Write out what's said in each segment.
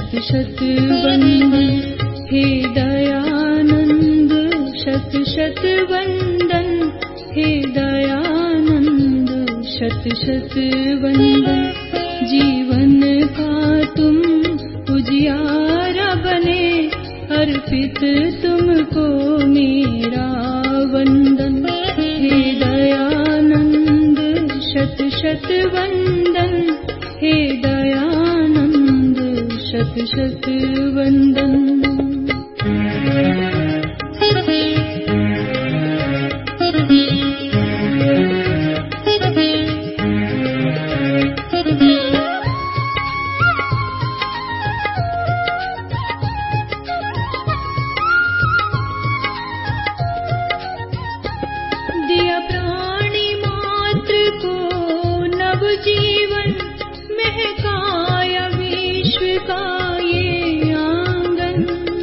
शत शत वंदन हे दयानंद, शत शत वंदन हे दयानंद, शत शत वंदन। जीवन का तुम उजियारा बने, अर्पित तुमको मेरा वंदन हे दयानंद, शत शत वंदन हे दयानंद, शत शत वंदन। दिया प्राणी मात्र को नव जीवन, महकाया विश्व का ये आंगन।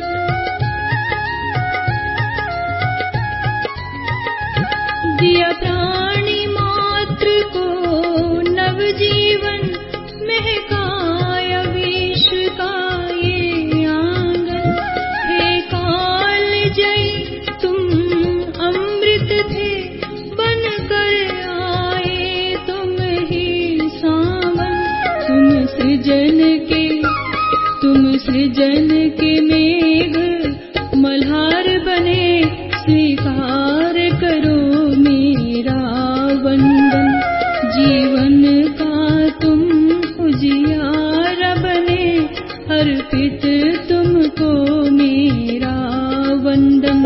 दिया प्राणी मात्र को नव जीवन, महकाया विश्व का ये आंगन। हे काल जय तुम अमृत थे, बनकर आए तुम ही सावन। तुम सृजन के मेघ मल्हार बने, स्वीकार करो मेरा वंदन। जीवन का तुम उजियारा बने, अर्पित तुमको मेरा वंदन।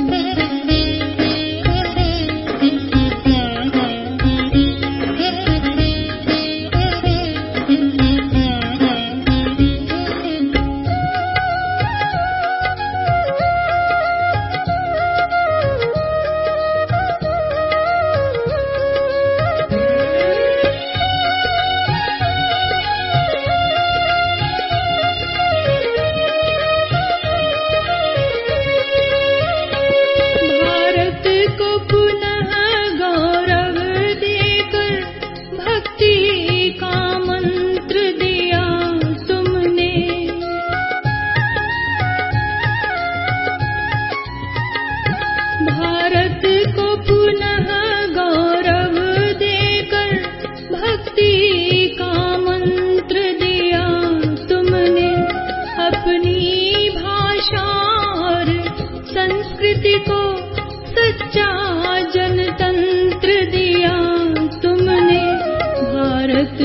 भारत को पुनः गौरव देकर भक्ति का मंत्र दिया तुमने। अपनी भाषा और संस्कृति को सच्चा जनतंत्र दिया तुमने। भारत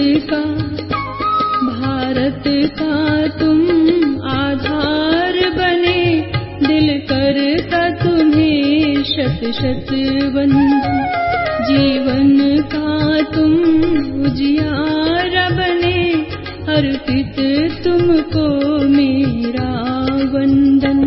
का तुम आधार बने, दिल करता तुम्हें शत शत वंदन। जीवन का तुम उजियारा बने, अर्पित तुमको मेरा वंदन।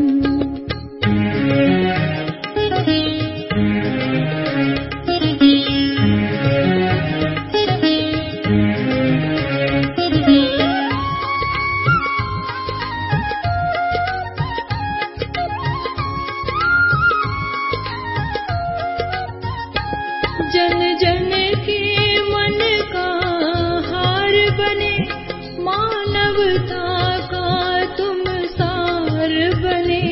जन जन के मन का हार बने, मानवता का तुम सार बने।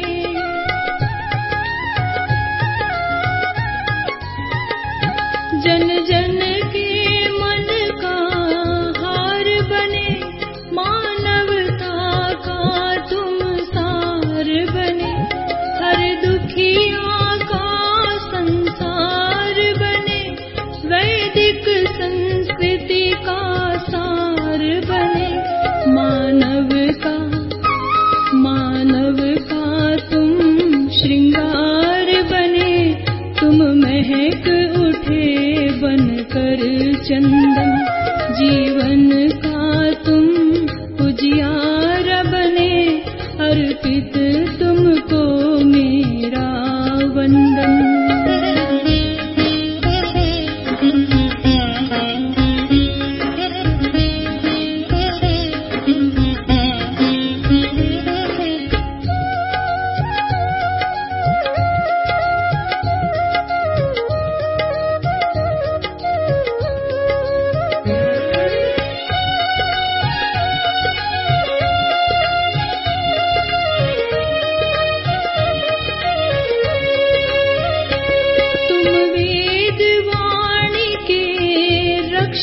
जन जन के मन का हार बने, मानवता का तुम सार बने। हर दुखिया का संसार बने, वैदिक संस्कृति का सार बने। मानव का तुम श्रृंगार बने, तुम महक उठे बनकर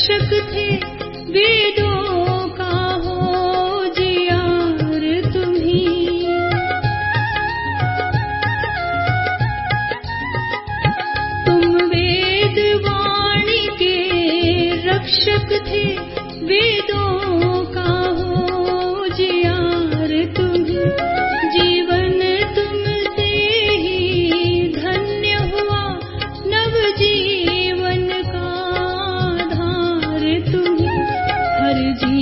रक्षक थे वेदों का हो जियार तुम्ही। तुम वेद वाणी के रक्षक थे वेदों का हो जियार तुम्ही। जीवन तुमसे ही धन्य हुआ नव जीवन का आधार तुम्ही। हर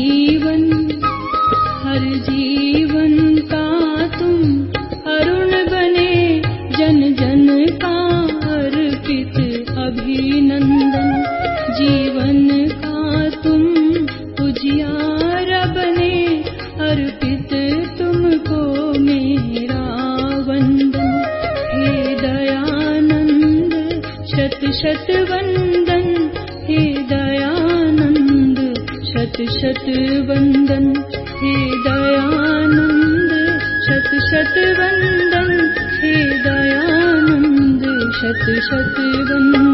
जीवन का तुम अरुण बने जन जन का अर्पित अभिनंदन। जीवन का तुम उजियारा बने अर्पित तुमको मेरा वंदन। हे दयानंद शत शत वंदन। हे दयानंद शत शत वंदन। हे दयानंद शत शत वंदन। हे दयानंद शत शत वंदन।